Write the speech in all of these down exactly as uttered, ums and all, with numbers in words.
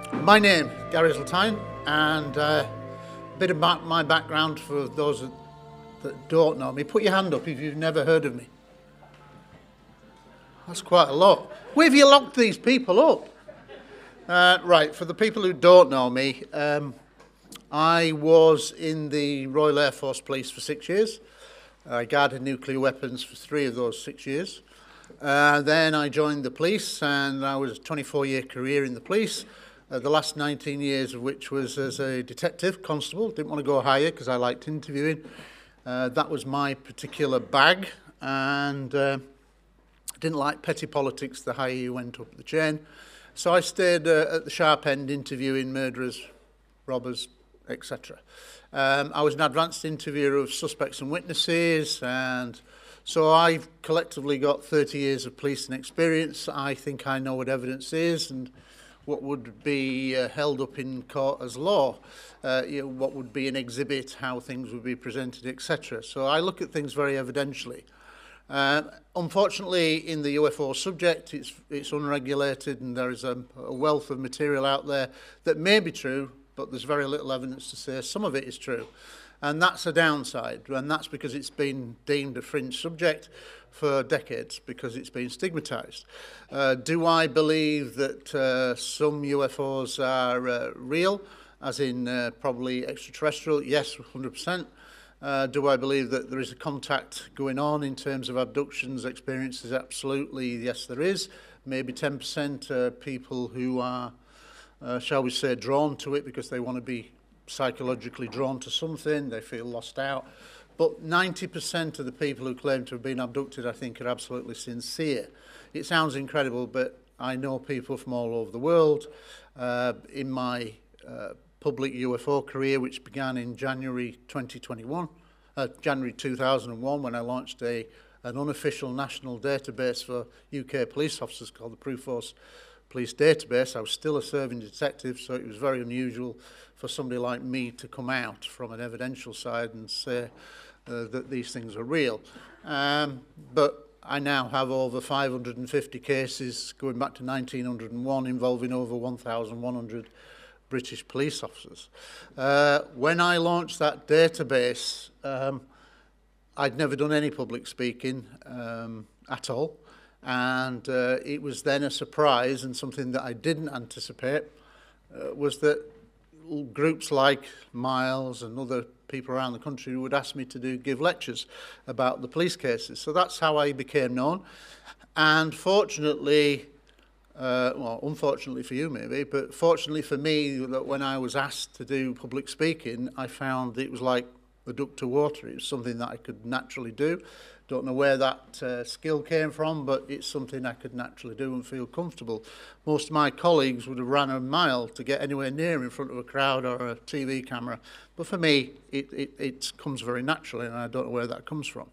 My name, Gary Zlotine, and uh, a bit about my background for those that, that don't know me. Put your hand up if you've never heard of me. That's quite a lot. Where have you locked these people up? Uh, right, for the people who don't know me, um, I was in the Royal Air Force Police for six years. I guarded nuclear weapons for three of those six years. Uh, then I joined the police, and I was a twenty-four year career in the police. Uh, the last nineteen years of which was as a detective, constable. Didn't want to go higher because I liked interviewing. Uh, that was my particular bag, and uh, didn't like petty politics the higher you went up the chain. So I stayed uh, at the sharp end interviewing murderers, robbers, et cetera. Um, I was an advanced interviewer of suspects and witnesses, and so I've collectively got thirty years of policing experience. I think I know what evidence is and what would be uh, held up in court as law, uh, you know, what would be an exhibit, how things would be presented, et cetera. So I look at things very evidentially. Uh, unfortunately, in the U F O subject, it's, it's unregulated, and there is a, a wealth of material out there that may be true, but there's very little evidence to say some of it is true. And that's a downside, and that's because it's been deemed a fringe subject for decades, because it's been stigmatized. Uh, do I believe that uh, some U F Os are uh, real, as in uh, probably extraterrestrial? Yes, one hundred percent. Uh, do I believe that there is a contact going on in terms of abductions, experiences? Absolutely, yes, there is. Maybe ten percent uh, people who are, uh, shall we say, drawn to it because they want to be psychologically drawn to something, they feel lost out. But ninety percent of the people who claim to have been abducted, I think, are absolutely sincere. It sounds incredible, but I know people from all over the world. Uh, in my uh, public U F O career, which began in January twenty twenty-one, uh, January two thousand one, when I launched a, an unofficial national database for U K police officers called the Proof Force Police Database. I was still a serving detective, so it was very unusual for somebody like me to come out from an evidential side and say uh, that these things are real. Um, but I now have over five hundred fifty cases going back to nineteen oh one involving over one thousand one hundred British police officers. Uh, when I launched that database, um, I'd never done any public speaking um, at all. And uh, it was then a surprise, and something that I didn't anticipate uh, was that groups like Miles and other people around the country would ask me to do give lectures about the police cases. So that's how I became known. And fortunately, uh, well, unfortunately for you maybe, but fortunately for me, that when I was asked to do public speaking, I found it was like a duck to water. It was something that I could naturally do. Don't know where that uh, skill came from, but it's something I could naturally do and feel comfortable. Most of my colleagues would have ran a mile to get anywhere near in front of a crowd or a T V camera. But for me, it, it, it comes very naturally, and I don't know where that comes from.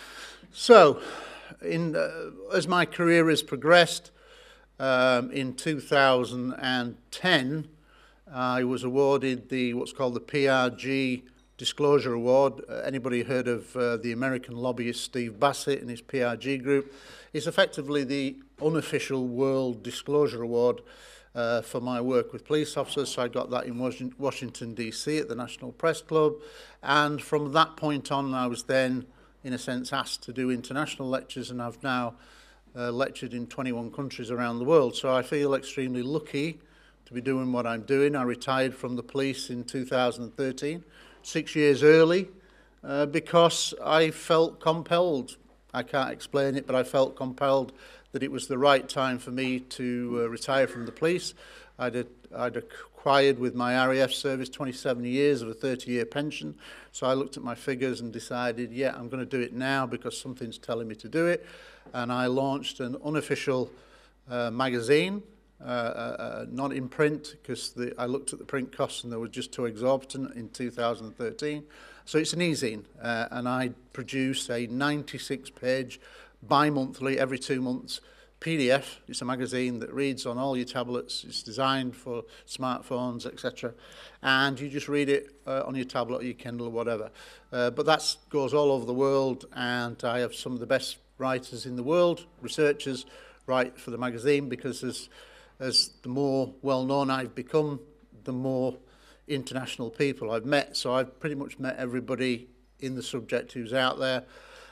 So, in, uh, as my career has progressed, um, in two thousand ten, I was awarded the what's called the P R G Disclosure Award. Uh, anybody heard of uh, the American lobbyist Steve Bassett and his P R G group? It's effectively the unofficial World Disclosure Award uh, for my work with police officers. So I got that in Washington, D C at the National Press Club. And from that point on, I was then, in a sense, asked to do international lectures, and I've now uh, lectured in twenty-one countries around the world. So I feel extremely lucky to be doing what I'm doing. I retired from the police in two thousand thirteen. Six years early, uh, because I felt compelled. I can't explain it, but I felt compelled that it was the right time for me to uh, retire from the police. I'd, I'd acquired with my R A F service twenty-seven years of a thirty year pension, so I looked at my figures and decided, yeah, I'm going to do it now because something's telling me to do it. And I launched an unofficial uh, magazine, Uh, uh, uh, not in print, because I looked at the print costs and they were just too exorbitant in two thousand thirteen. So it's an e-zine, uh, and I produce a ninety-six page bi-monthly, every two months, P D F. It's a magazine that reads on all your tablets. It's designed for smartphones, et cetera. And you just read it uh, on your tablet or your Kindle or whatever. Uh, but that goes all over the world, and I have some of the best writers in the world, researchers, write for the magazine, because there's as the more well-known I've become, the more international people I've met. So I've pretty much met everybody in the subject who's out there.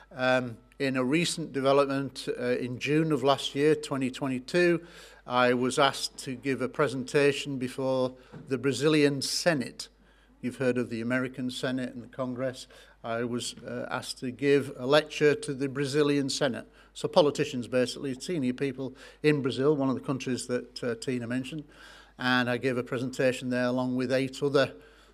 Um, in a recent development, uh, in June of last year, twenty twenty-two, I was asked to give a presentation before the Brazilian Senate. You've heard of the American Senate and the Congress. I was uh, asked to give a lecture to the Brazilian Senate. So politicians, basically, senior people in Brazil, one of the countries that uh, Tina mentioned. And I gave a presentation there along with eight other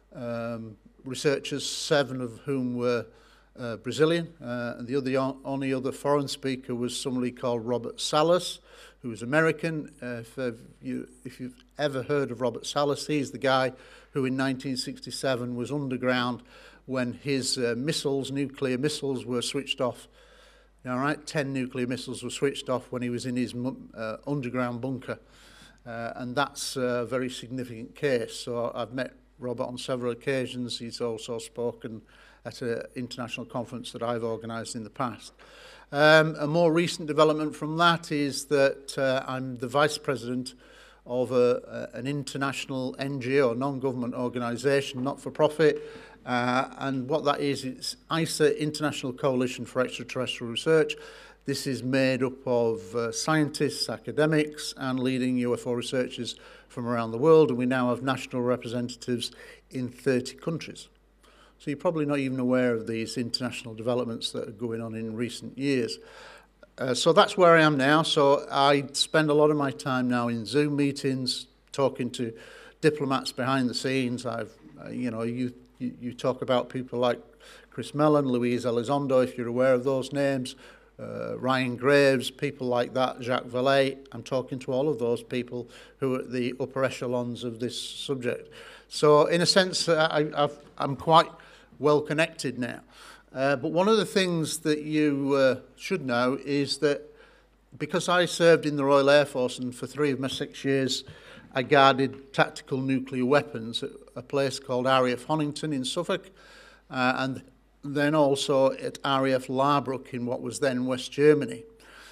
um, researchers, seven of whom were uh, Brazilian. Uh, and the other, only other foreign speaker was somebody called Robert Salas, who was American. Uh, if, uh, you, if you've ever heard of Robert Salas, he's the guy who in nineteen sixty-seven was underground when his uh, missiles, nuclear missiles, were switched off. All right, ten nuclear missiles were switched off when he was in his uh, underground bunker. Uh, and that's a very significant case. So I've met Robert on several occasions. He's also spoken at an international conference that I've organised in the past. Um, a more recent development from that is that uh, I'm the vice president of a, a, an international N G O, non-government organisation, not-for-profit, uh, and what that is, it's I S A, International Coalition for Extraterrestrial Research. This is made up of uh, scientists, academics, and leading U F O researchers from around the world, and we now have national representatives in thirty countries. So you're probably not even aware of these international developments that are going on in recent years. Uh, so that's where I am now. So I spend a lot of my time now in Zoom meetings, talking to diplomats behind the scenes. I've, uh, you know, you, you you talk about people like Chris Mellon, Luis Elizondo, if you're aware of those names, uh, Ryan Graves, people like that, Jacques Vallée. I'm talking to all of those people who are at the upper echelons of this subject. So in a sense, I, I've, I'm quite well connected now. Uh, but one of the things that you uh, should know is that because I served in the Royal Air Force, and for three of my six years I guarded tactical nuclear weapons at a place called R A F Honington in Suffolk, uh, and then also at R A F Larbruck in what was then West Germany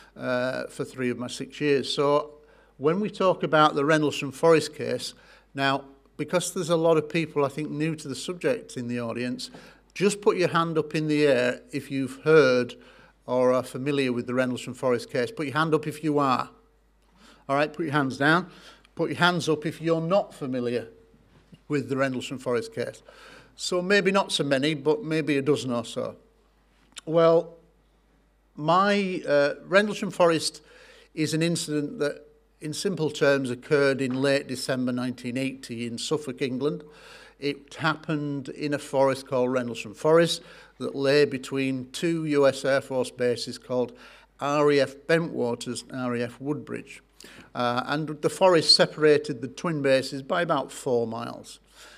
uh, for three of my six years. So when we talk about the Rendlesham Forest case, now because there's a lot of people I think new to the subject in the audience, just put your hand up in the air if you've heard or are familiar with the Rendlesham Forest case. Put your hand up if you are. All right, put your hands down. Put your hands up if you're not familiar with the Rendlesham Forest case. So maybe not so many, but maybe a dozen or so. Well, my uh, Rendlesham Forest is an incident that, in simple terms, occurred in late December nineteen eighty in Suffolk, England. It happened in a forest called Rendlesham Forest that lay between two U S Air Force bases called R A F Bentwaters and R A F Woodbridge. Uh, and the forest separated the twin bases by about four miles.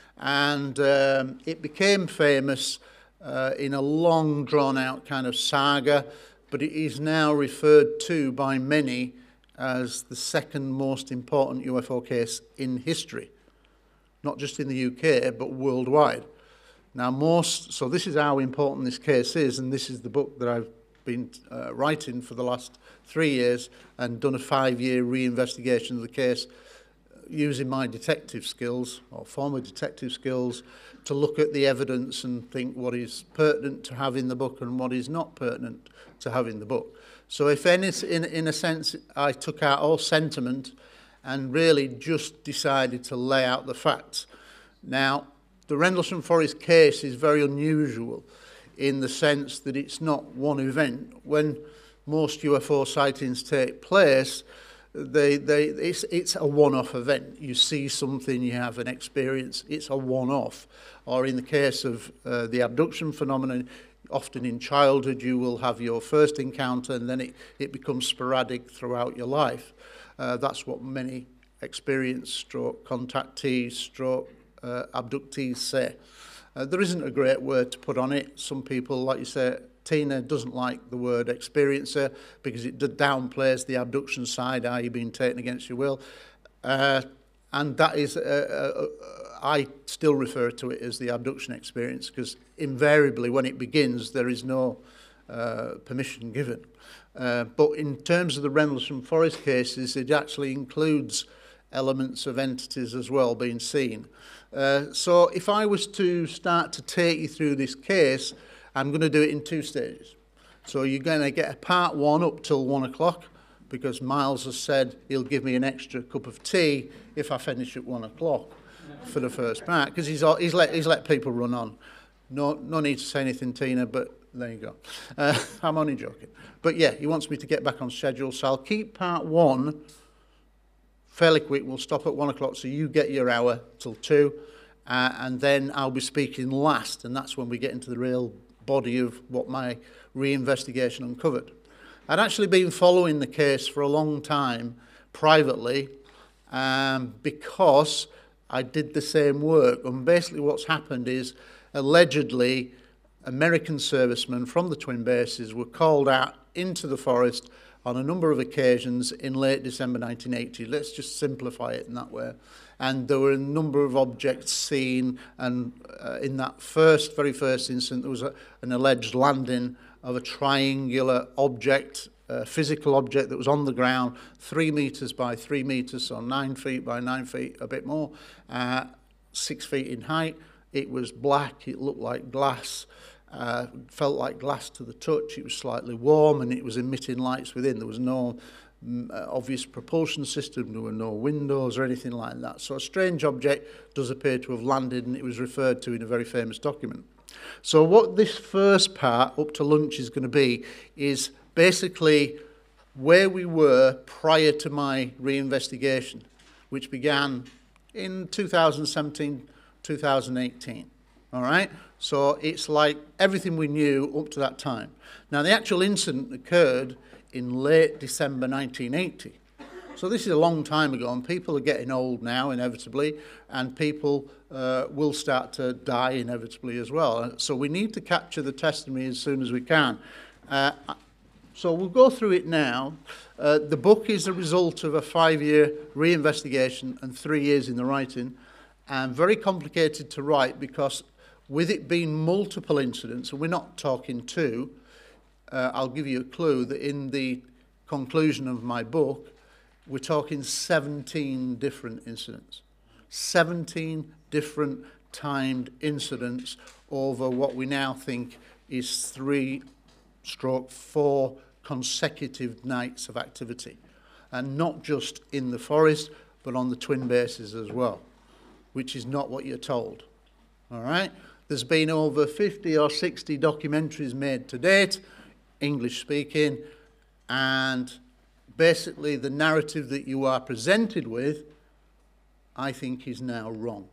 And um, it became famous uh, in a long drawn-out kind of saga, but it is now referred to by many as the second most important U F O case in history. Not just in the U K, but worldwide. Now, most, so this is how important this case is, and this is the book that I've been uh, writing for the last three years and done a five-year re-investigation of the case using my detective skills, or former detective skills, to look at the evidence and think what is pertinent to have in the book and what is not pertinent to have in the book. So if any, in, in a sense, I took out all sentiment and really just decided to lay out the facts. Now, the Rendlesham Forest case is very unusual in the sense that it's not one event. When most U F O sightings take place, they, they, it's, it's a one-off event. You see something, you have an experience, it's a one-off. Or in the case of uh, the abduction phenomenon, often in childhood you will have your first encounter and then it, it becomes sporadic throughout your life. Uh, that's what many experienced stroke contactees, stroke uh, abductees say. Uh, there isn't a great word to put on it. Some people, like you say, Tina doesn't like the word experiencer because it downplays the abduction side, are you being taken against your will? Uh, and that is, uh, uh, I still refer to it as the abduction experience because invariably when it begins there is no uh, permission given. Uh, but in terms of the Rendlesham Forest cases, it actually includes elements of entities as well being seen. Uh, so if I was to start to take you through this case, I'm going to do it in two stages. So you're going to get a part one up till one o'clock, because Miles has said he'll give me an extra cup of tea if I finish at one o'clock for the first part, because he's, he's, let, he's let people run on. No, no need to say anything, Tina, but there you go. Uh, I'm only joking. But yeah, he wants me to get back on schedule, so I'll keep part one fairly quick. We'll stop at one o'clock, so you get your hour till two, uh, and then I'll be speaking last, and that's when we get into the real body of what my reinvestigation uncovered. I'd actually been following the case for a long time privately, um, because I did the same work, and basically what's happened is allegedly American servicemen from the twin bases were called out into the forest on a number of occasions in late December nineteen eighty. Let's just simplify it in that way. And there were a number of objects seen, and uh, in that first, very first incident, there was a, an alleged landing of a triangular object, a physical object that was on the ground, three metres by three metres, so nine feet by nine feet, a bit more, uh, six feet in height. It was black, it looked like glass, uh, felt like glass to the touch, it was slightly warm, and it was emitting lights within. There was no mm, uh, obvious propulsion system, there were no windows or anything like that. So a strange object does appear to have landed, and it was referred to in a very famous document. So what this first part, up to lunch, is going to be, is basically where we were prior to my reinvestigation, which began in two thousand seventeen, two thousand eighteen. All right? So it's like everything we knew up to that time. Now, the actual incident occurred in late December nineteen eighty. So this is a long time ago, and people are getting old now, inevitably, and people uh, will start to die inevitably as well. So we need to capture the testimony as soon as we can. Uh, so we'll go through it now. Uh, the book is the result of a five-year reinvestigation and three years in the writing, and very complicated to write because with it being multiple incidents, and we're not talking two, uh, I'll give you a clue that in the conclusion of my book, we're talking seventeen different incidents. seventeen different timed incidents over what we now think is three stroke four consecutive nights of activity. And not just in the forest, but on the twin bases as well, which is not what you're told. All right? There's been over fifty or sixty documentaries made to date, English speaking, and basically the narrative that you are presented with, I think, is now wrong.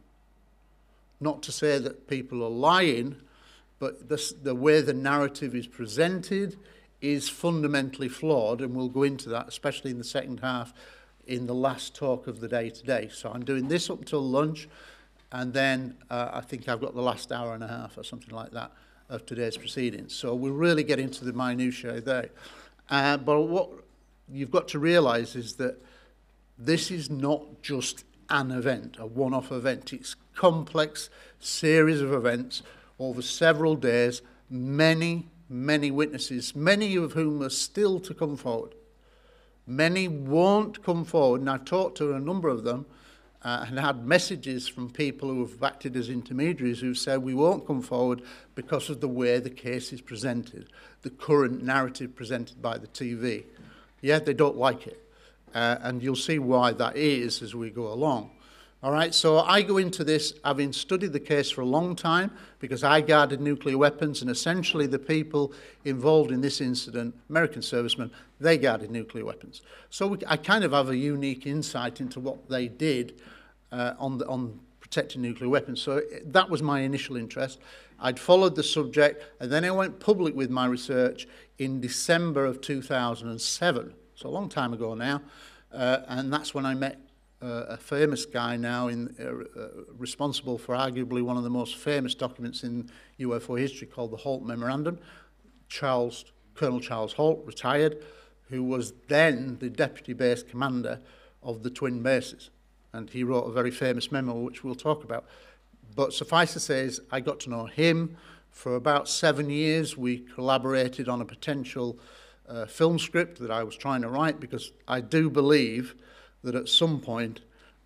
Not to say that people are lying, but this, the way the narrative is presented is fundamentally flawed, and we'll go into that, especially in the second half, in the last talk of the day today. So I'm doing this up till lunch, and then uh, I think I've got the last hour and a half or something like that of today's proceedings. So we'll really get into the minutiae there. Uh, but what you've got to realise is that this is not just an event, a one-off event. It's a complex series of events over several days, many, many witnesses, many of whom are still to come forward. Many won't come forward, and I've talked to a number of them uh, and had messages from people who have acted as intermediaries who said we won't come forward because of the way the case is presented, the current narrative presented by the T V. Yeah, they don't like it, uh, and you'll see why that is as we go along. All right, so I go into this having studied the case for a long time because I guarded nuclear weapons, and essentially the people involved in this incident, American servicemen, they guarded nuclear weapons. So we, I kind of have a unique insight into what they did uh, on, the, on protecting nuclear weapons. So that was my initial interest. I'd followed the subject, and then I went public with my research in December of two thousand seven, so a long time ago now, uh, and that's when I met Uh, a famous guy now in, uh, uh, responsible for arguably one of the most famous documents in U F O history called the Holt Memorandum, Charles, Colonel Charles Holt, retired, who was then the deputy base commander of the twin bases. And he wrote a very famous memo, which we'll talk about. But suffice to say is I got to know him for about seven years. We collaborated on a potential uh, film script that I was trying to write because I do believe that at some point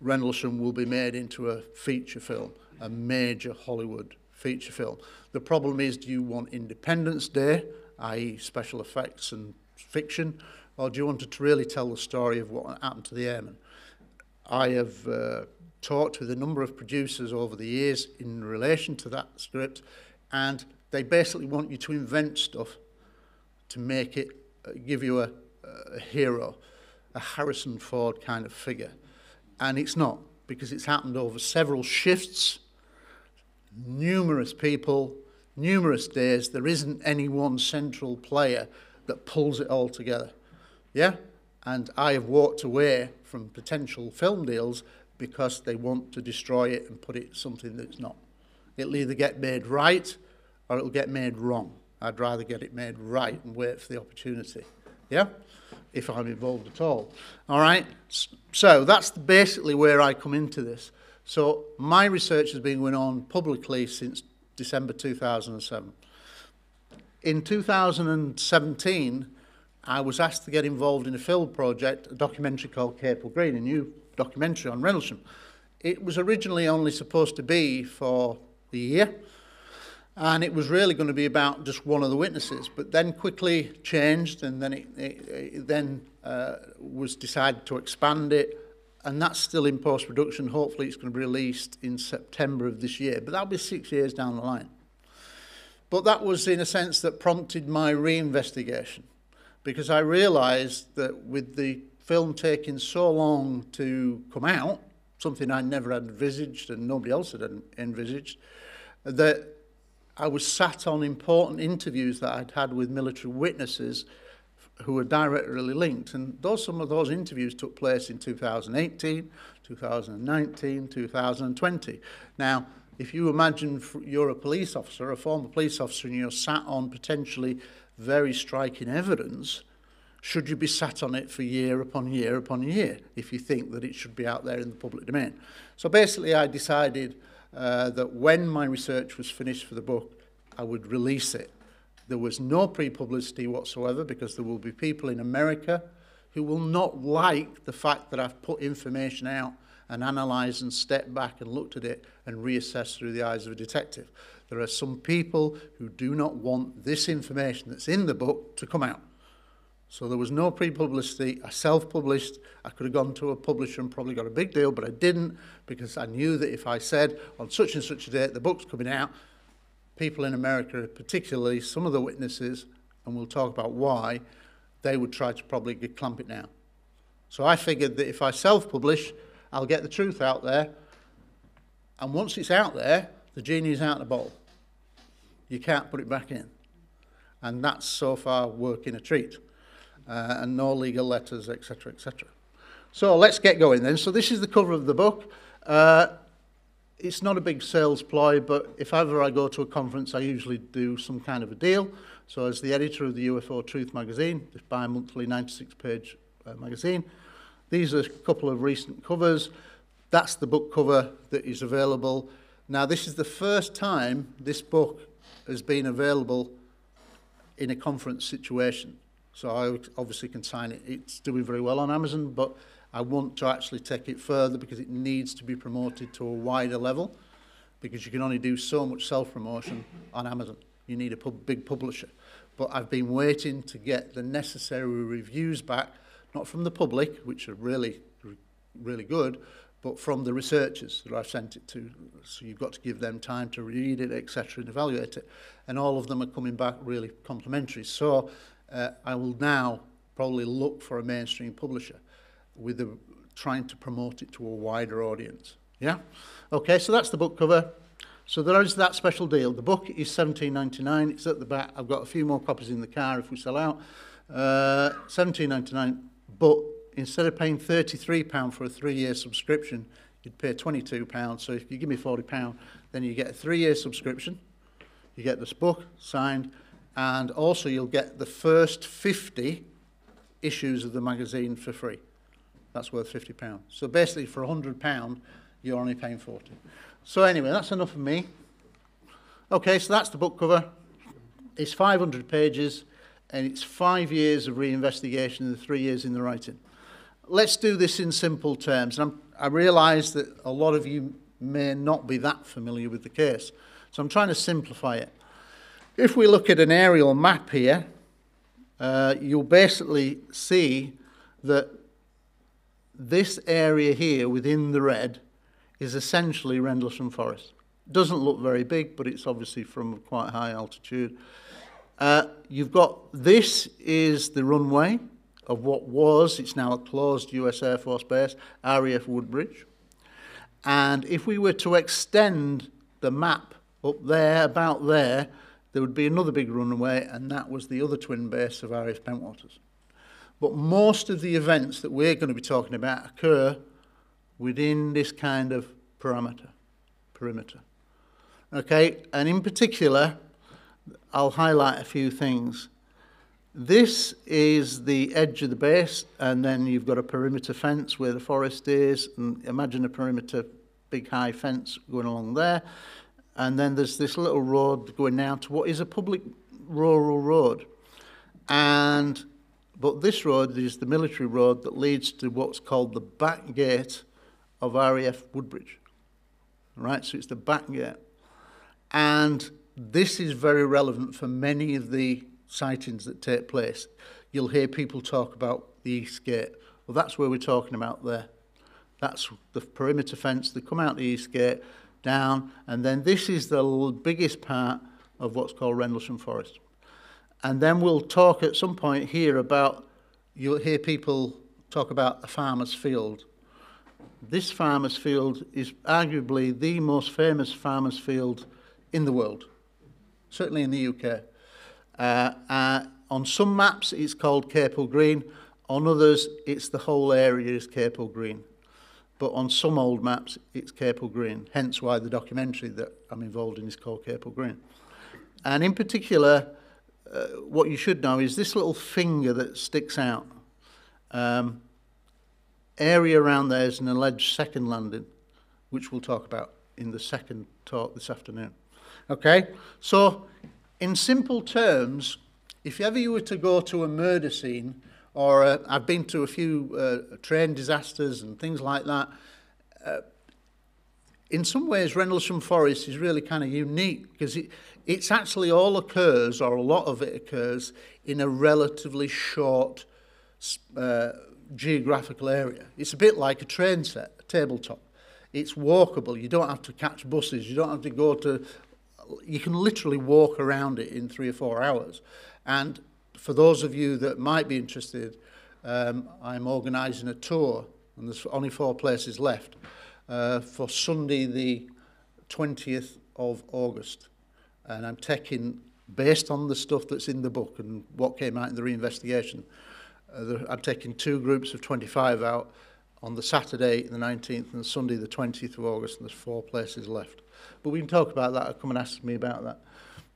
Rendlesham will be made into a feature film, a major Hollywood feature film. The problem is, do you want Independence Day, that is special effects and fiction, or do you want to really tell the story of what happened to the airmen? I have uh, talked with a number of producers over the years in relation to that script, and they basically want you to invent stuff to make it, uh, give you a, a hero, a Harrison Ford kind of figure. And it's not, because it's happened over several shifts, numerous people, numerous days. There isn't any one central player that pulls it all together. Yeah? And I have walked away from potential film deals because they want to destroy it and put it something that's not. It'll either get made right or it'll get made wrong. I'd rather get it made right and wait for the opportunity. Yeah? If I'm involved at all. All right? So that's basically where I come into this. So my research has been going on publicly since December two thousand seven. In two thousand seventeen, I was asked to get involved in a film project, a documentary called Capel Green, a new documentary on Rendlesham. It was originally only supposed to be for the year, and it was really going to be about just one of the witnesses, but then quickly changed, and then it, it, it then uh, was decided to expand it, and that's still in post-production. Hopefully it's going to be released in September of this year, but that'll be six years down the line. But that was in a sense that prompted my reinvestigation, because I realised that with the film taking so long to come out, something I never had envisaged and nobody else had envisaged, that I was sat on important interviews that I'd had with military witnesses who were directly linked. And those, some of those interviews took place in two thousand eighteen, two thousand nineteen, two thousand twenty. Now, if you imagine you're a police officer, a former police officer, and you're sat on potentially very striking evidence, should you be sat on it for year upon year upon year if you think that it should be out there in the public domain? So basically I decided uh, that when my research was finished for the book, I would release it. There was no pre-publicity whatsoever, because there will be people in America who will not like the fact that I've put information out and analysed and stepped back and looked at it and reassessed through the eyes of a detective. There are some people who do not want this information that's in the book to come out. So there was no pre-publicity. I self-published. I could have gone to a publisher and probably got a big deal, but I didn't, because I knew that if I said on such and such a date the book's coming out, people in America, particularly some of the witnesses, and we'll talk about why, they would try to probably clamp it down. So I figured that if I self-publish, I'll get the truth out there, and once it's out there, the genie's out of the bottle. You can't put it back in. And that's so far working a treat. Uh, and no legal letters, et cetera, et cetera. So let's get going then. So this is the cover of the book. Uh, it's not a big sales ploy, but if ever I go to a conference, I usually do some kind of a deal. So as the editor of the U F O Truth magazine, this bi-monthly ninety-six page uh, magazine, these are a couple of recent covers. That's the book cover that is available. Now, this is the first time this book has been available in a conference situation. So I obviously can sign it. It's doing very well on Amazon, but I want to actually take it further because it needs to be promoted to a wider level, because you can only do so much self-promotion on Amazon. You need a pub big publisher. But I've been waiting to get the necessary reviews back, not from the public, which are really, really good, but from the researchers that I've sent it to. So you've got to give them time to read it, et cetera, and evaluate it. And all of them are coming back really complimentary. So uh, I will now probably look for a mainstream publisher with a, trying to promote it to a wider audience. Yeah? Okay, so that's the book cover. So there is that special deal. The book is seventeen ninety-nine. It's at the back. I've got a few more copies in the car if we sell out. Uh, seventeen ninety-nine, but instead of paying thirty-three pounds for a three-year subscription, you'd pay twenty-two pounds. So if you give me forty pounds, then you get a three-year subscription. You get this book signed, and also you'll get the first fifty issues of the magazine for free. That's worth fifty pounds. So basically, for one hundred pounds, you're only paying forty. So anyway, that's enough of me. Okay, so that's the book cover. It's five hundred pages, and it's five years of reinvestigation and three years in the writing. let's do this in simple terms. And I'm, I realise that a lot of you may not be that familiar with the case, so I'm trying to simplify it. If we look at an aerial map here, uh, you'll basically see that this area here within the red is essentially Rendlesham Forest. Doesn't look very big, but it's obviously from quite high altitude. Uh, you've got, this is the runway of what was, it's now a closed U S Air Force base, R A F Woodbridge. And if we were to extend the map up there, about there, there would be another big runway, and that was the other twin base of R A F Pentwaters. But most of the events that we're going to be talking about occur within this kind of parameter, perimeter. Okay, and in particular, I'll highlight a few things. This is the edge of the base, and then you've got a perimeter fence where the forest is, and imagine a perimeter big high fence going along there. And then there's this little road going down to what is a public rural road. And, but this road is the military road that leads to what's called the back gate of R A F Woodbridge. Right, so it's the back gate. And this is very relevant for many of the sightings that take place. You'll hear people talk about the East Gate. Well, that's where we're talking about there. That's the perimeter fence. They come out the East Gate, down, and then this is the biggest part of what's called Rendlesham Forest. And then we'll talk at some point here about, you'll hear people talk about a farmer's field. This farmer's field is arguably the most famous farmer's field in the world, certainly in the U K. Uh, uh, on some maps it's called Capel Green, on others it's the whole area is Capel Green. But on some old maps it's Capel Green, hence why the documentary that I'm involved in is called Capel Green. And in particular, uh, what you should know is this little finger that sticks out. Um, area around there is an alleged second landing, which we'll talk about in the second talk this afternoon. Okay, so in simple terms, if ever you were to go to a murder scene, or uh, I've been to a few uh, train disasters and things like that, uh, in some ways Rendlesham Forest is really kind of unique because it, it's actually all occurs, or a lot of it occurs, in a relatively short uh, geographical area. It's a bit like a train set, a tabletop. It's walkable. You don't have to catch buses. You don't have to go to... You can literally walk around it in three or four hours. And for those of you that might be interested, um, I'm organising a tour, and there's only four places left, uh, for Sunday the twentieth of August. And I'm taking, based on the stuff that's in the book and what came out in the reinvestigation, uh, the, I'm taking two groups of twenty-five out on the Saturday the nineteenth and Sunday the twentieth of August, and there's four places left. But we can talk about that, or come and ask me about that.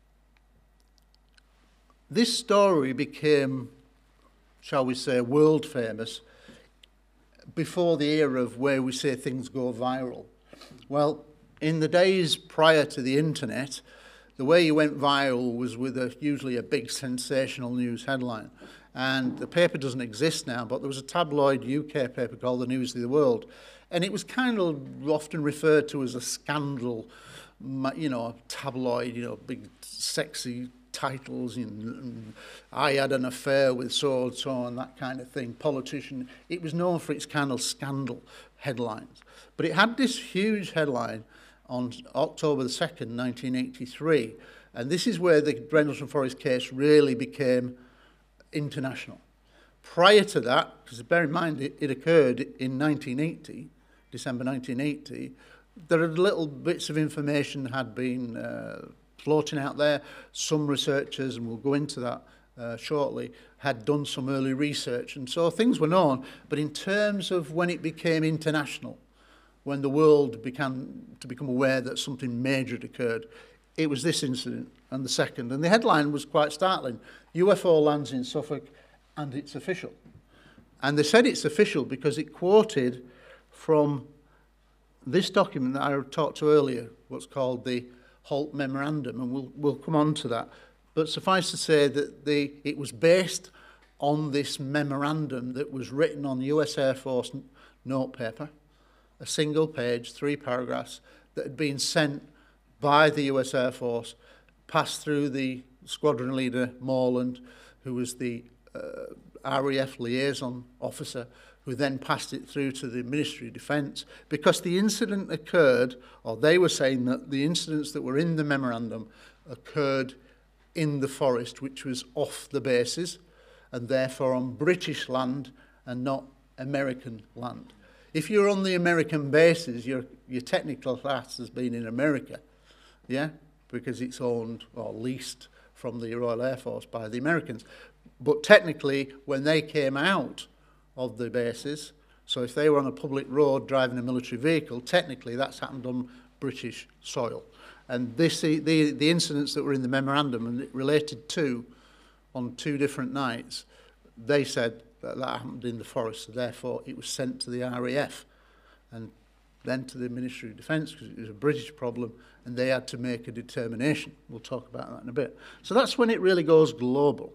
This story became, shall we say, world famous before the era of where we say things go viral. Well, in the days prior to the internet, the way you went viral was with a, usually a big sensational news headline. And the paper doesn't exist now, but there was a tabloid U K paper called the News of the World. And it was kind of often referred to as a scandal, you know, tabloid, you know, big sexy titles, you know, I had an affair with so-and-so and that kind of thing, politician. It was known for its kind of scandal headlines. But it had this huge headline on October the second, nineteen eighty-three, and this is where the Rendlesham Forest case really became international. Prior to that, because bear in mind it, it occurred in nineteen eighty, December nineteen eighty, there are little bits of information had been uh, floating out there. Some researchers, and we'll go into that uh, shortly, had done some early research, and so things were known. But in terms of when it became international, when the world began to become aware that something major had occurred, it was this incident and the second. And the headline was quite startling. U F O lands in Suffolk and it's official. And they said it's official because it quoted from this document that I talked to earlier, what's called the Holt Memorandum, and we'll, we'll come on to that. But suffice to say that the, it was based on this memorandum that was written on U S Air Force notepaper, a single page, three paragraphs, that had been sent by the U S Air Force, passed through the squadron leader, Morland, who was the uh, R A F liaison officer, who then passed it through to the Ministry of Defence, because the incident occurred, or they were saying that the incidents that were in the memorandum occurred in the forest, which was off the bases, and therefore on British land and not American land. If you're on the American bases, your your technical class has been in America, yeah, because it's owned or leased from the Royal Air Force by the Americans. But technically, when they came out of the bases, so if they were on a public road driving a military vehicle, technically that's happened on British soil. And this, the, the incidents that were in the memorandum and it related to on two different nights, they said that that happened in the forest, so therefore it was sent to the R A F and then to the Ministry of Defence because it was a British problem and they had to make a determination. We'll talk about that in a bit. So that's when it really goes global.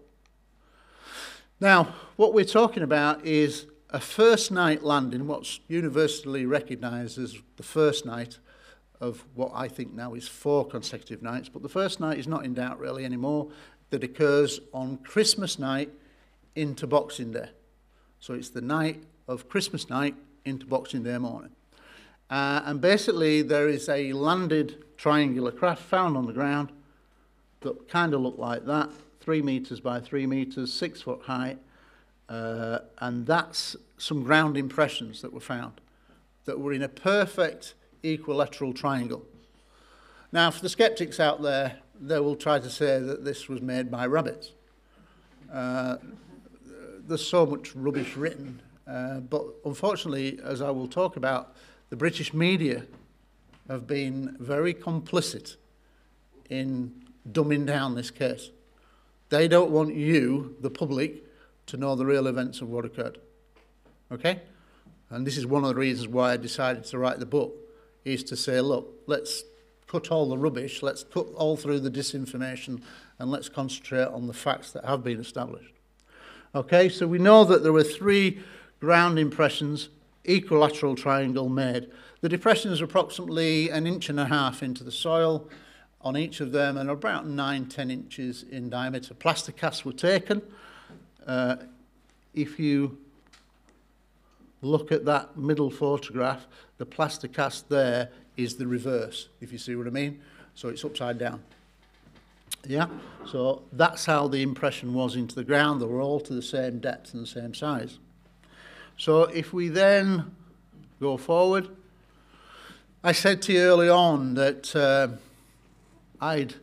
Now, what we're talking about is a first night landing, what's universally recognised as the first night of what I think now is four consecutive nights, but the first night is not in doubt really anymore, that occurs on Christmas night into Boxing Day. So it's the night of Christmas night into Boxing Day morning. Uh, and basically there is a landed triangular craft found on the ground that kind of look like that, three metres by three metres, six foot high, uh, and that's some ground impressions that were found that were in a perfect equilateral triangle. Now, for the skeptics out there, they will try to say that this was made by rabbits. Uh, there's so much rubbish written, uh, but unfortunately, as I will talk about, the British media have been very complicit in dumbing down this case. They don't want you, the public, to know the real events of what occurred. Okay? And this is one of the reasons why I decided to write the book, is to say, look, let's cut all the rubbish, let's cut all through the disinformation, and let's concentrate on the facts that have been established. Okay, so we know that there were three ground impressions, equilateral triangle made. The depressions are approximately an inch and a half into the soil on each of them, and about nine, ten inches in diameter. Plaster casts were taken. Uh, if you look at that middle photograph, the plaster cast there is the reverse, if you see what I mean. So it's upside down. Yeah, so that's how the impression was into the ground. They were all to the same depth and the same size. So if we then go forward, I said to you early on that uh, I'd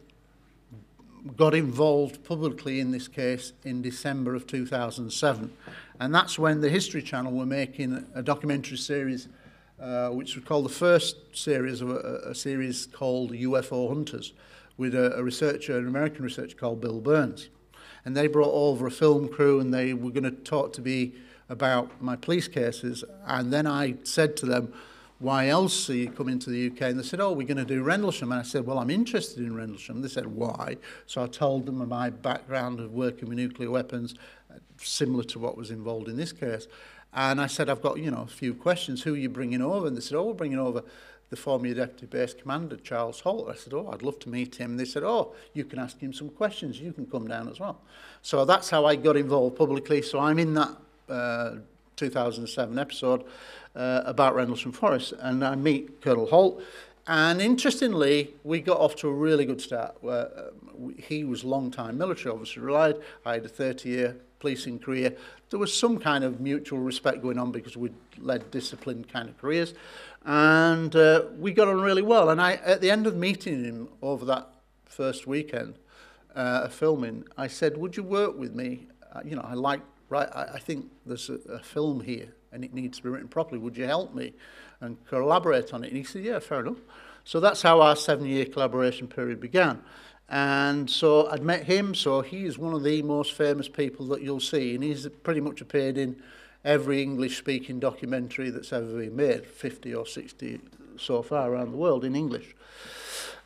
got involved publicly in this case in December of two thousand seven. And that's when the History Channel were making a documentary series uh, which was called the first series of a, a series called U F O Hunters, with a, a researcher, an American researcher called Bill Burns. And they brought over a film crew and they were going to talk to me about my police cases. And then I said to them, why else are you coming to the U K? And they said, oh, we're going to do Rendlesham. And I said, well, I'm interested in Rendlesham. They said, why? So I told them of my background of working with nuclear weapons, uh, similar to what was involved in this case. And I said, I've got, you know, a few questions. Who are you bringing over? And they said, oh, we're bringing over the former Deputy Base Commander, Charles Holt. I said, oh, I'd love to meet him. And they said, oh, you can ask him some questions. You can come down as well. So that's how I got involved publicly. So I'm in that uh, two thousand seven episode uh, about Rendlesham Forest, and I meet Colonel Holt. And interestingly, we got off to a really good start. Where, uh, he was a long-time military officer, retired. I had a thirty-year policing career. There was some kind of mutual respect going on because we'd led disciplined kind of careers. And uh, we got on really well. And I, at the end of meeting him over that first weekend uh, of filming, I said, would you work with me? Uh, you know, I like, right, I, I think there's a, a film here and it needs to be written properly. Would you help me and collaborate on it? And he said, yeah, fair enough. So that's how our seven-year collaboration period began. And so I'd met him, so he is one of the most famous people that you'll see, and he's pretty much appeared in every English-speaking documentary that's ever been made, fifty or sixty so far around the world in English.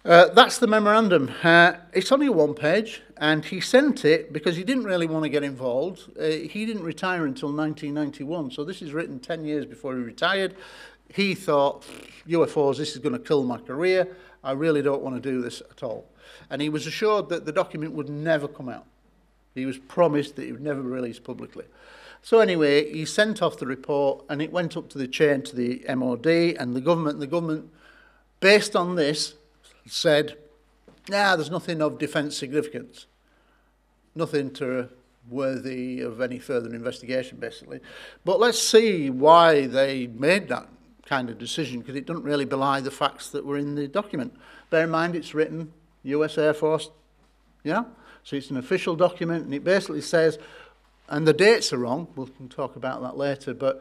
Uh, that's the memorandum. Uh, it's only a one page, and he sent it because he didn't really want to get involved. Uh, he didn't retire until nineteen ninety-one, so this is written ten years before he retired. He thought, U F Os, this is going to kill my career. I really don't want to do this at all. And he was assured that the document would never come out. He was promised that it would never be released publicly. So anyway, he sent off the report, and it went up to the chain to the M O D and the government. The government, based on this, said, nah, there's nothing of defence significance. Nothing to worthy of any further investigation, basically. But let's see why they made that kind of decision, because it doesn't really belie the facts that were in the document. Bear in mind, it's written U S Air Force, yeah? So it's an official document, and it basically says, and the dates are wrong, we'll talk about that later, but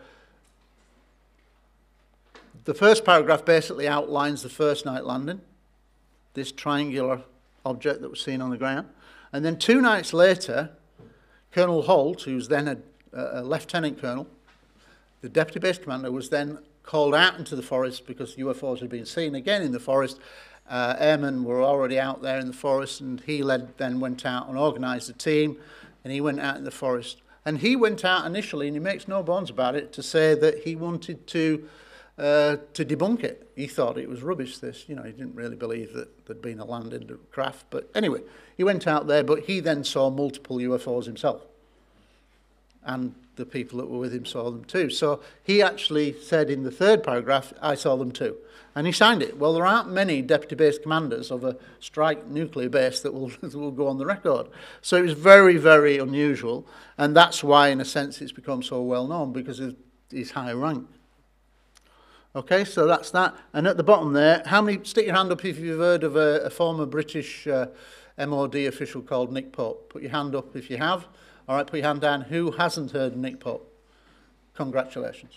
the first paragraph basically outlines the first night landing, this triangular object that was seen on the ground. And then two nights later, Colonel Holt, who's then a, a lieutenant colonel, the deputy base commander, was then called out into the forest because U F Os had been seen again in the forest. Uh, airmen were already out there in the forest, and he led, then went out and organised a team, and he went out in the forest. And he went out initially, and he makes no bones about it, to say that he wanted to Uh, to debunk it. He thought it was rubbish, this. You know, he didn't really believe that there'd been a landing craft. But anyway, he went out there, but he then saw multiple U F Os himself. And the people that were with him saw them too. So he actually said in the third paragraph, I saw them too. And he signed it. Well, there aren't many deputy base commanders of a strike nuclear base that will, that will go on the record. So it was very, very unusual. And that's why, in a sense, it's become so well known, because of his high rank. Okay, so that's that. And at the bottom there, how many, stick your hand up if you've heard of a, a former British uh, M O D official called Nick Pope. Put your hand up if you have. All right, put your hand down. Who hasn't heard of Nick Pope? Congratulations.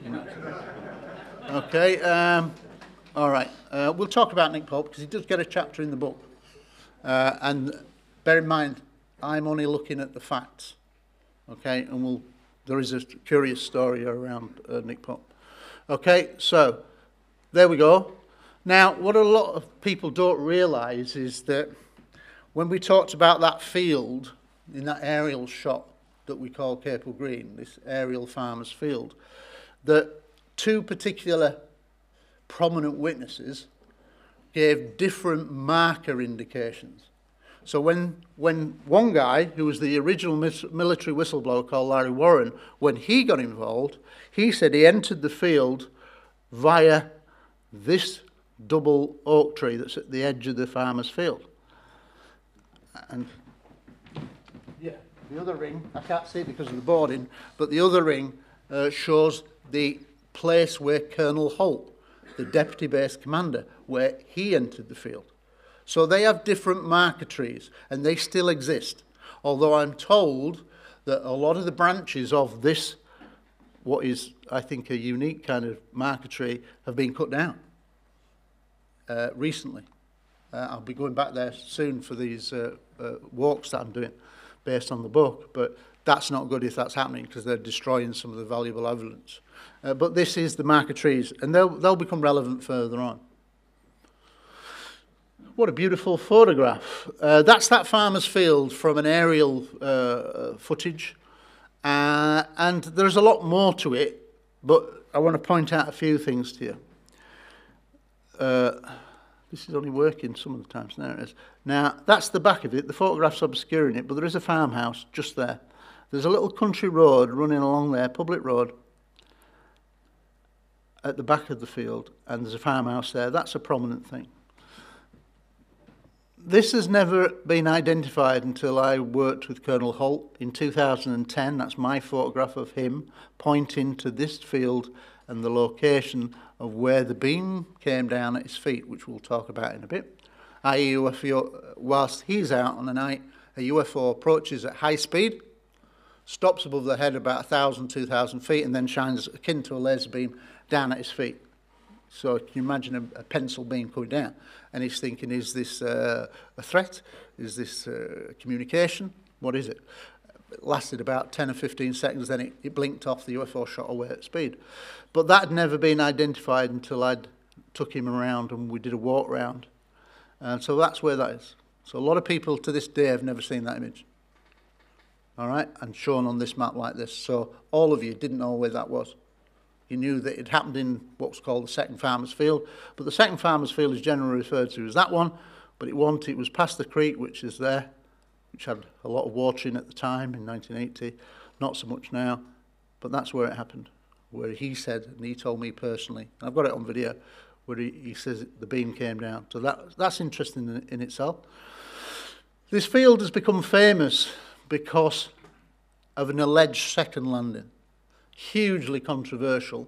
Okay, um, all right. Uh, we'll talk about Nick Pope because he does get a chapter in the book. Uh, and bear in mind, I'm only looking at the facts. Okay, and we'll, there is a curious story around uh, Nick Pope. Okay, so there we go. Now, what a lot of people don't realise is that when we talked about that field in that aerial shot that we call Capel Green, this aerial farmer's field, that two particular prominent witnesses gave different marker indications. So when, when one guy, who was the original military whistleblower called Larry Warren, when he got involved, he said he entered the field via this double oak tree that's at the edge of the farmer's field. And yeah, the other ring, I can't see it because of the boarding, but the other ring uh, shows the place where Colonel Holt, the deputy base commander, where he entered the field. So they have different marker trees, and they still exist. Although I'm told that a lot of the branches of this, what is, I think, a unique kind of marker tree, have been cut down uh, recently. Uh, I'll be going back there soon for these uh, uh, walks that I'm doing based on the book, but that's not good if that's happening because they're destroying some of the valuable evidence. Uh, but this is the marker trees, and they'll, they'll become relevant further on. What a beautiful photograph. Uh, that's that farmer's field from an aerial uh, footage. Uh, and there's a lot more to it, but I want to point out a few things to you. Uh, this is only working some of the times. There it is. Now, that's the back of it. The photograph's obscuring it, but there is a farmhouse just there. There's a little country road running along there, public road, at the back of the field, and there's a farmhouse there. That's a prominent thing. This has never been identified until I worked with Colonel Holt in two thousand ten. That's my photograph of him pointing to this field and the location of where the beam came down at his feet, which we'll talk about in a bit. that is, U F O, whilst he's out on the night, a U F O approaches at high speed, stops above the head about one thousand, two thousand feet, and then shines akin to a laser beam down at his feet. So can you imagine a, a pencil beam coming down? And he's thinking, is this uh, a threat? Is this uh, communication? What is it? It lasted about ten or fifteen seconds, then it, it blinked off, the U F O shot away at speed. But that had never been identified until I took him around and we did a walk round. And so that's where that is. So a lot of people to this day have never seen that image. All right, and shown on this map like this. So all of you didn't know where that was. You knew that it happened in what's called the second farmer's field, but the second farmer's field is generally referred to as that one, but it wasn't. It was past the creek, which is there, which had a lot of water in at the time in nineteen eighty, not so much now, but that's where it happened, where he said, and he told me personally, and I've got it on video, where he, he says the beam came down. So that, that's interesting in, in itself. This field has become famous because of an alleged second landing. Hugely controversial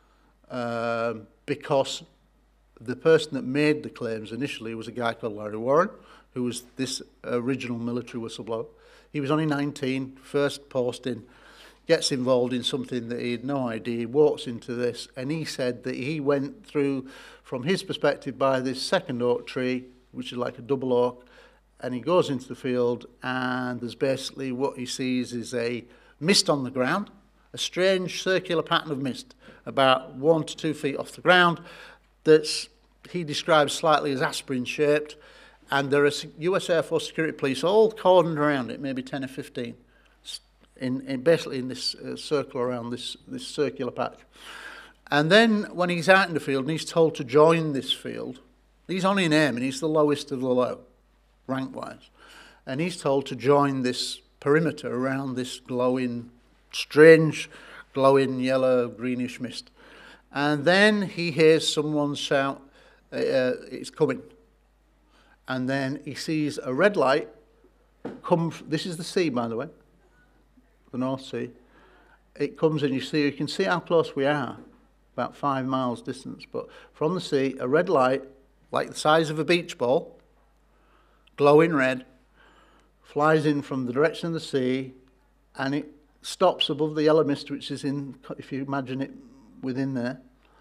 uh, because the person that made the claims initially was a guy called Larry Warren, who was this original military whistleblower. He was only nineteen, first posting, gets involved in something that he had no idea, walks into this, and he said that he went through, from his perspective, by this second oak tree, which is like a double oak, and he goes into the field, and there's basically what he sees is a mist on the ground, a strange circular pattern of mist, about one to two feet off the ground, that's he describes slightly as aspirin-shaped, and there are U S Air Force security police all cordoned around it, maybe ten or fifteen, in, in basically in this uh, circle around this, this circular patch. And then when he's out in the field and he's told to join this field, he's only in airman, he's the lowest of the low, rank-wise, and he's told to join this perimeter around this glowing, strange, glowing yellow, greenish mist. And then he hears someone shout, uh, it's coming. And then he sees a red light come, this is the sea, by the way, the North Sea. It comes and you see, you can see how close we are, about five miles distance, but from the sea, a red light, like the size of a beach ball, glowing red, flies in from the direction of the sea, and it stops above the yellow mist, which is in, if you imagine it, within there.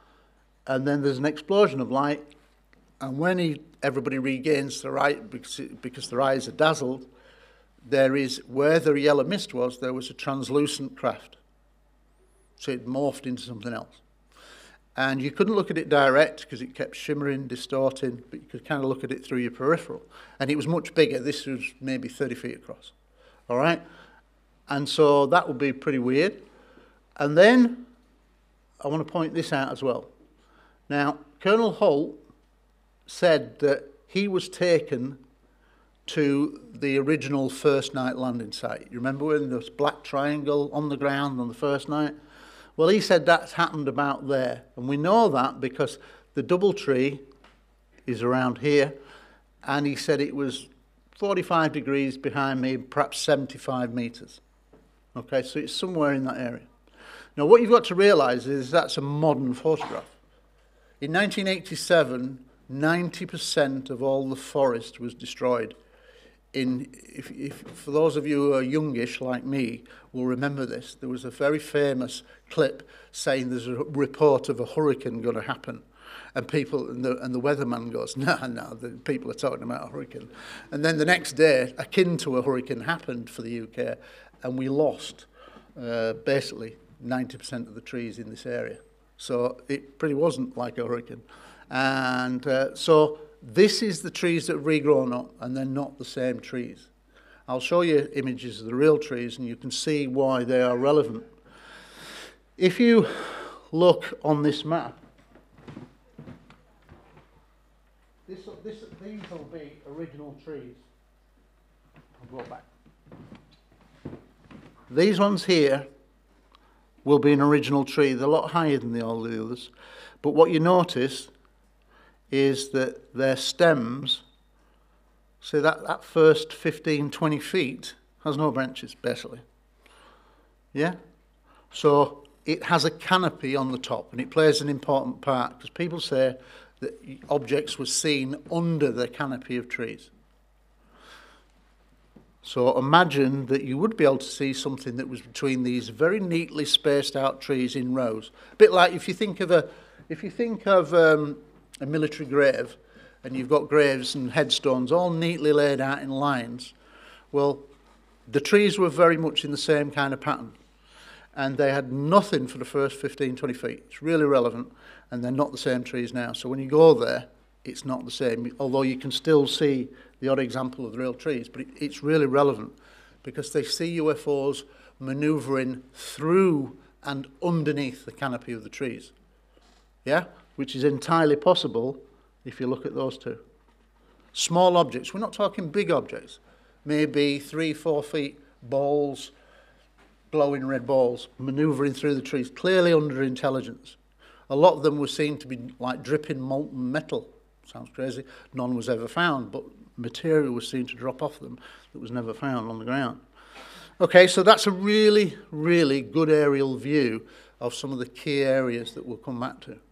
And then there's an explosion of light, and when he, everybody regains the right, because, it, because their eyes are dazzled, there is, where the yellow mist was, there was a translucent craft. So it morphed into something else. And you couldn't look at it direct because it kept shimmering, distorting, but you could kind of look at it through your peripheral. And it was much bigger. This was maybe thirty feet across. All right? And so that would be pretty weird. And then I want to point this out as well. Now, Colonel Holt said that he was taken to the original first night landing site. You remember when there was black triangle on the ground on the first night? Well, he said that's happened about there. And we know that because the Doubletree is around here. And he said it was forty-five degrees behind me, perhaps seventy-five metres. Okay, so it's somewhere in that area. Now, what you've got to realise is that's a modern photograph. In nineteen eighty-seven, ninety percent of all the forest was destroyed. In, if, if, for those of you who are youngish like me will remember this, there was a very famous clip saying there's a report of a hurricane going to happen. And people, and the, and the weatherman goes, no, no, the people are talking about a hurricane. And then the next day, akin to a hurricane happened for the U K, and we lost uh, basically ninety percent of the trees in this area. So it pretty wasn't like a hurricane. And uh, so this is the trees that have regrown up, and they're not the same trees. I'll show you images of the real trees, and you can see why they are relevant. If you look on this map, this, this, these will be original trees. I'll go back. These ones here will be an original tree. They're a lot higher than the, all the others. But what you notice is that their stems, see that, that first fifteen, twenty feet has no branches, basically. Yeah? So it has a canopy on the top, and it plays an important part, because people say that objects were seen under the canopy of trees. So imagine that you would be able to see something that was between these very neatly spaced out trees in rows. A bit like if you think of a, if you think of um, a military grave, and you've got graves and headstones all neatly laid out in lines. Well, the trees were very much in the same kind of pattern, and they had nothing for the first fifteen, twenty feet. It's really relevant, and they're not the same trees now. So when you go there, it's not the same, although you can still see the odd example of the real trees, but it, it's really relevant because they see U F Os manoeuvring through and underneath the canopy of the trees, yeah, which is entirely possible if you look at those two. Small objects, we're not talking big objects, maybe three, four feet balls, glowing red balls, manoeuvring through the trees, clearly under intelligence. A lot of them were seen to be like dripping molten metal. Sounds crazy. None was ever found, but material was seen to drop off them that was never found on the ground. Okay, so that's a really, really good aerial view of some of the key areas that we'll come back to.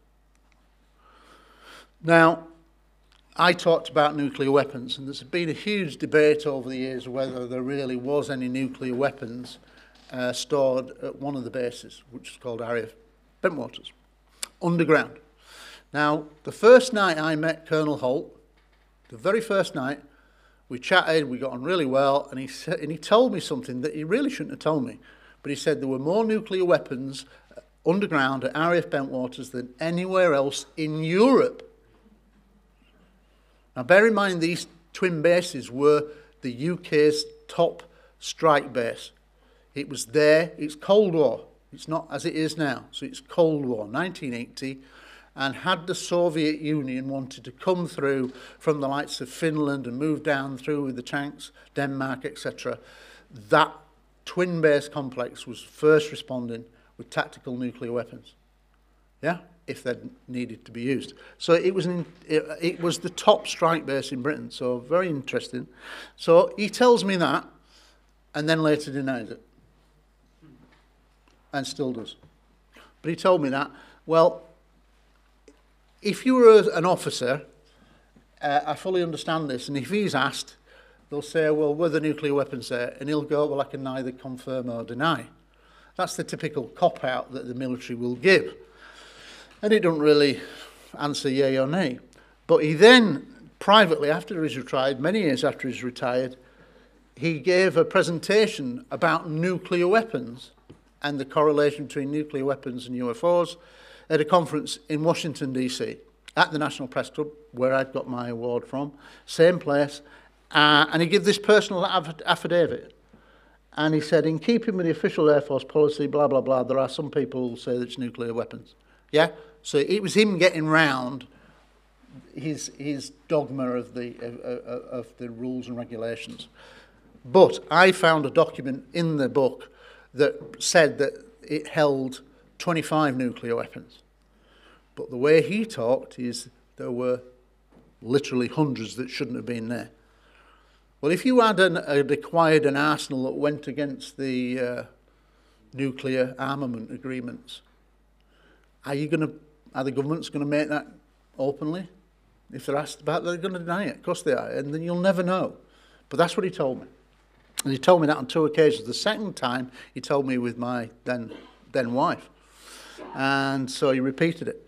Now, I talked about nuclear weapons, and there's been a huge debate over the years whether there really was any nuclear weapons uh, stored at one of the bases, which is called R A F Bentwaters, underground. Now, the first night I met Colonel Holt, the very first night, we chatted, we got on really well, and he said, and he told me something that he really shouldn't have told me. But he said there were more nuclear weapons underground at R A F Bentwaters than anywhere else in Europe. Now, bear in mind, these twin bases were the U K's top strike base. It was there, it's Cold War. It's not as it is now, so it's Cold War, nineteen eighty. And had the Soviet Union wanted to come through from the likes of Finland and move down through with the tanks, Denmark, et cetera, that twin base complex was first responding with tactical nuclear weapons, yeah, if they needed to be used. So it was an, it, it was the top strike base in Britain. So very interesting. So he tells me that, and then later denies it, and still does. But he told me that. Well, if you were an officer, uh, I fully understand this, and if he's asked, they'll say, well, were the nuclear weapons there? And he'll go, well, I can neither confirm or deny. That's the typical cop-out that the military will give. And he doesn't really answer yay or nay. But he then, privately, after he's retired, many years after he's retired, he gave a presentation about nuclear weapons and the correlation between nuclear weapons and U F Os, at a conference in Washington, D C, at the National Press Club, where I'd got my award from, same place, uh, and he gave this personal aff affidavit. And he said, in keeping with the official Air Force policy, blah, blah, blah, there are some people who say that it's nuclear weapons. Yeah? So it was him getting round his, his dogma of the, of, of, of the rules and regulations. But I found a document in the book that said that it held twenty-five nuclear weapons. But the way he talked is there were literally hundreds that shouldn't have been there. Well, if you had, an, had acquired an arsenal that went against the uh, nuclear armament agreements, are you going to, are the governments going to make that openly? If they're asked about it, they're going to deny it. Of course they are, and then you'll never know. But that's what he told me. And he told me that on two occasions. The second time, he told me with my then, then wife. And so he repeated it.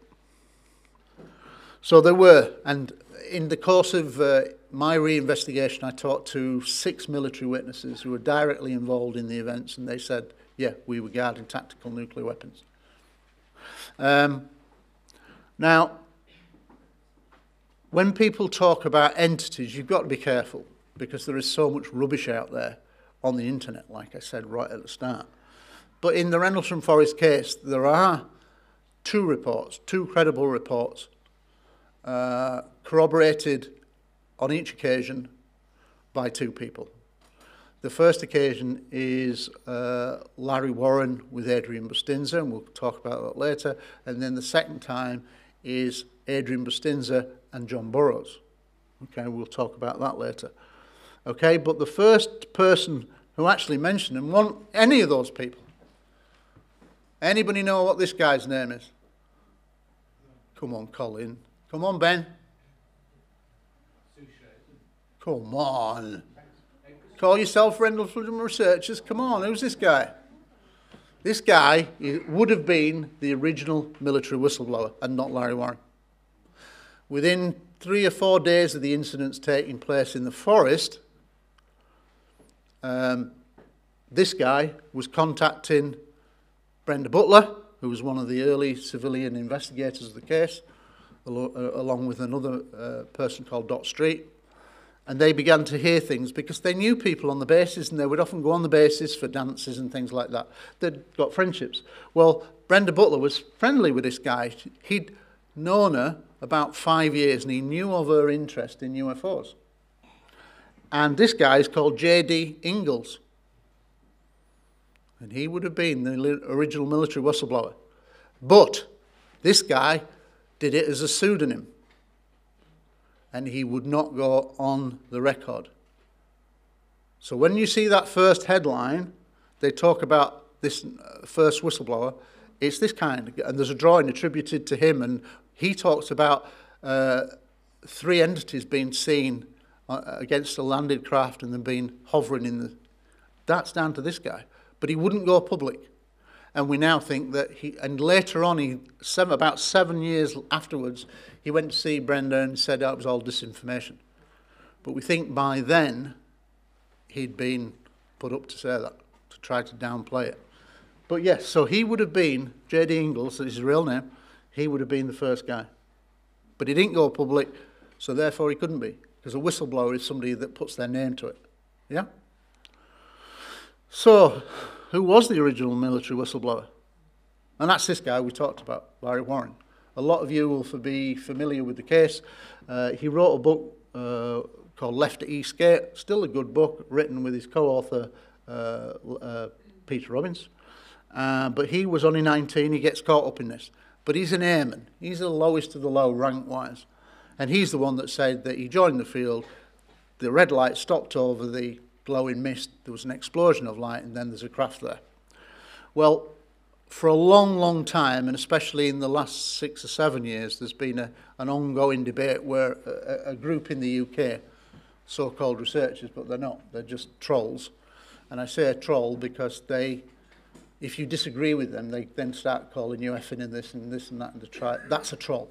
So there were, and in the course of uh, my reinvestigation, I talked to six military witnesses who were directly involved in the events, and they said, yeah, we were guarding tactical nuclear weapons. Um, now, when people talk about entities, you've got to be careful, because there is so much rubbish out there on the internet, like I said right at the start. But in the Rendlesham Forest case, there are two reports, two credible reports, uh, corroborated on each occasion by two people. The first occasion is uh, Larry Warren with Adrian Bustinza, and we'll talk about that later. And then the second time is Adrian Bustinza and John Burroughs. Okay, we'll talk about that later. Okay, but the first person who actually mentioned him, one, any of those people, anybody know what this guy's name is? Come on, Colin. Come on, Ben. Come on. Call yourself Rendlesham Researchers. Come on, who's this guy? This guy would have been the original military whistleblower and not Larry Warren. Within three or four days of the incidents taking place in the forest, um, this guy was contacting Brenda Butler, who was one of the early civilian investigators of the case, along with another uh, person called Dot Street. And they began to hear things because they knew people on the bases, and they would often go on the bases for dances and things like that. They'd got friendships. Well, Brenda Butler was friendly with this guy. He'd known her about five years, and he knew of her interest in U F Os. And this guy is called J D Ingalls. And he would have been the original military whistleblower. But this guy did it as a pseudonym. And he would not go on the record. So when you see that first headline, they talk about this first whistleblower, it's this kind. And there's a drawing attributed to him, and he talks about uh, three entities being seen uh, against a landed craft and then being hovering in the... That's down to this guy. But he wouldn't go public. And we now think that he, and later on, he, seven, about seven years afterwards, he went to see Brenda and said that it was all disinformation. But we think by then, he'd been put up to say that, to try to downplay it. But yes, so he would have been, J D Ingalls, that's his real name, he would have been the first guy. But he didn't go public, so therefore he couldn't be. Because a whistleblower is somebody that puts their name to it. Yeah? So, who was the original military whistleblower? And that's this guy we talked about, Larry Warren. A lot of you will be familiar with the case. Uh, he wrote a book uh, called Left at Eastgate, still a good book, written with his co-author, uh, uh, Peter Robbins. Uh, but he was only nineteen, he gets caught up in this. But he's an airman. He's the lowest of the low, rank-wise. And he's the one that said that he joined the field, the red light stopped over the glowing mist, there was an explosion of light, and then there's a craft there. Well, for a long, long time, and especially in the last six or seven years, there's been a, an ongoing debate where a, a group in the U K, so-called researchers, but they're not, they're just trolls. And I say a troll because they, if you disagree with them, they then start calling you effing and this and this and that, and to try, that's a troll.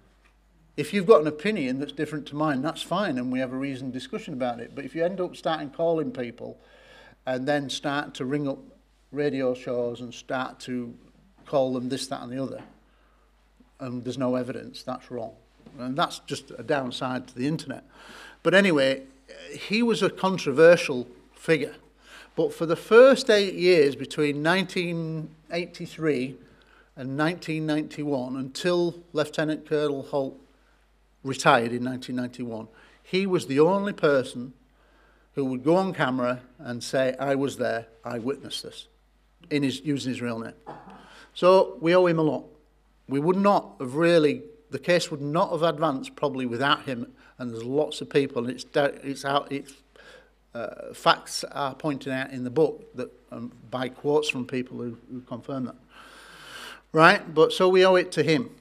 If you've got an opinion that's different to mine, that's fine, and we have a reasoned discussion about it. But if you end up starting calling people and then start to ring up radio shows and start to call them this, that, and the other, and there's no evidence, that's wrong. And that's just a downside to the internet. But anyway, he was a controversial figure. But for the first eight years, between nineteen eighty-three and nineteen ninety-one, until Lieutenant Colonel Holt retired in nineteen ninety-one, he was the only person who would go on camera and say, I was there, I witnessed this, in his, using his real name. So we owe him a lot. We would not have really, the case would not have advanced probably without him, and there's lots of people, and it's, it's out, it's, uh, facts are pointed out in the book that um, by quotes from people who, who confirm that. Right, but so we owe it to him.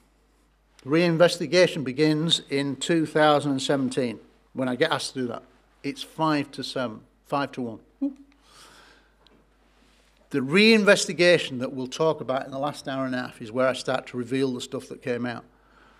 Reinvestigation begins in two thousand seventeen, when I get asked to do that. It's five to seven, five to one. Ooh. The reinvestigation that we'll talk about in the last hour and a half is where I start to reveal the stuff that came out.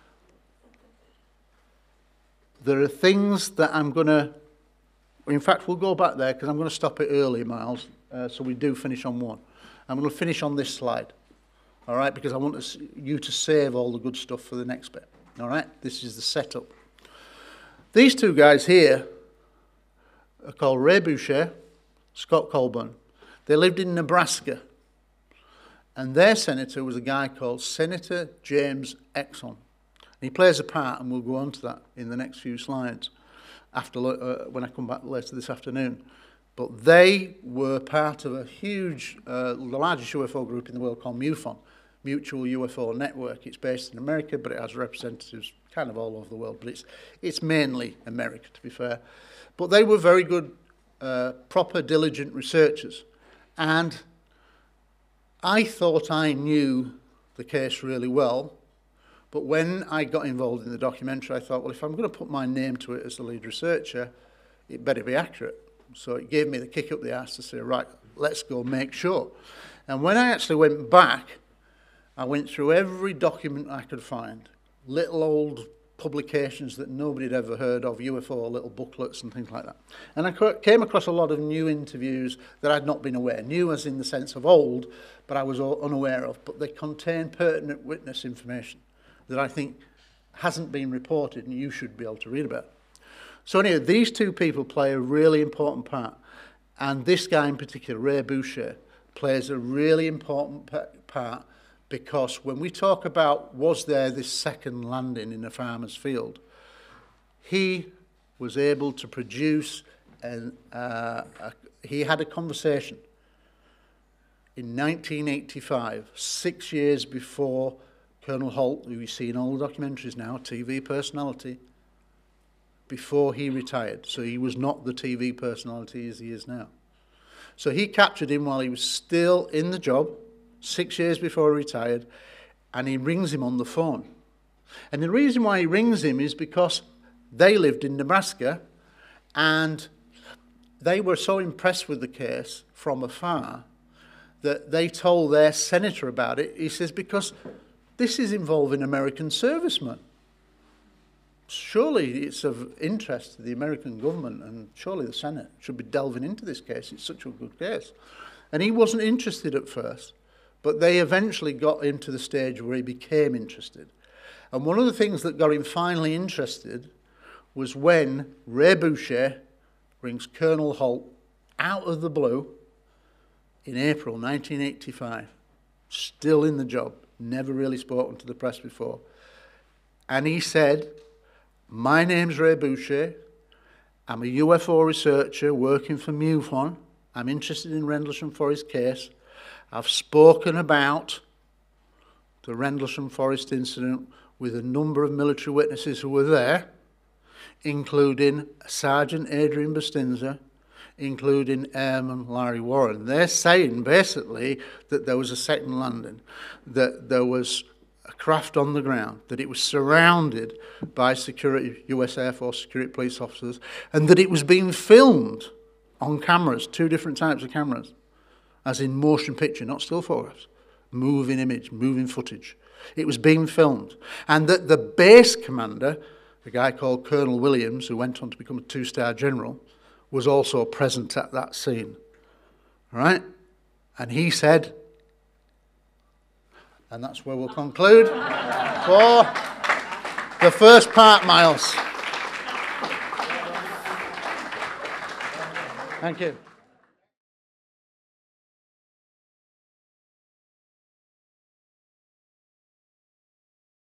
There are things that I'm going to, in fact, we'll go back there because I'm going to stop it early, Miles, uh, so we do finish on one. I'm going to finish on this slide. All right, because I want to, you to save all the good stuff for the next bit. All right, this is the setup. These two guys here are called Ray Boucher, Scott Colburn. They lived in Nebraska, and their senator was a guy called Senator James Exxon. And he plays a part, and we'll go on to that in the next few slides after uh, when I come back later this afternoon. But they were part of a huge, uh, the largest U F O group in the world called MUFON, Mutual U F O Network. It's based in America, but it has representatives kind of all over the world. But it's, it's mainly America, to be fair. But they were very good, uh, proper, diligent researchers. And I thought I knew the case really well. But when I got involved in the documentary, I thought, well, if I'm going to put my name to it as the lead researcher, it better be accurate. So it gave me the kick up the arse to say, right, let's go make sure. And when I actually went back, I went through every document I could find, little old publications that nobody had ever heard of, U F O, little booklets and things like that. And I came across a lot of new interviews that I'd not been aware, new as in the sense of old, but I was unaware of, but they contain pertinent witness information that I think hasn't been reported and you should be able to read about. So anyway, these two people play a really important part. And this guy in particular, Ray Boucher, plays a really important part because when we talk about was there this second landing in a farmer's field, he was able to produce, and uh, he had a conversation in nineteen eighty-five, six years before Colonel Holt, who you see in all the documentaries now, T V personality, before he retired. So he was not the T V personality as he is now. So he captured him while he was still in the job, six years before he retired, and he rings him on the phone. And the reason why he rings him is because they lived in Nebraska, and they were so impressed with the case from afar that they told their senator about it. He says, because this is involving American servicemen. Surely it's of interest to the American government, and surely the Senate should be delving into this case. It's such a good case. And he wasn't interested at first, but they eventually got him to the stage where he became interested. And one of the things that got him finally interested was when Ray Boucher rings Colonel Holt out of the blue in April nineteen eighty-five, still in the job, never really spoken to the press before. And he said, my name's Ray Boucher, I'm a U F O researcher working for MUFON, I'm interested in Rendlesham Forest case, I've spoken about the Rendlesham Forest incident with a number of military witnesses who were there, including Sergeant Adrian Bustinza, including Airman Larry Warren. They're saying basically that there was a second landing, that there was a craft on the ground, that it was surrounded by security, U S Air Force security police officers, and that it was being filmed on cameras, two different types of cameras, as in motion picture, not still photographs, moving image, moving footage. It was being filmed. And that the base commander, a guy called Colonel Williams, who went on to become a two-star general, was also present at that scene. All right? And he said, and that's where we'll conclude for the first part, Miles. Thank you.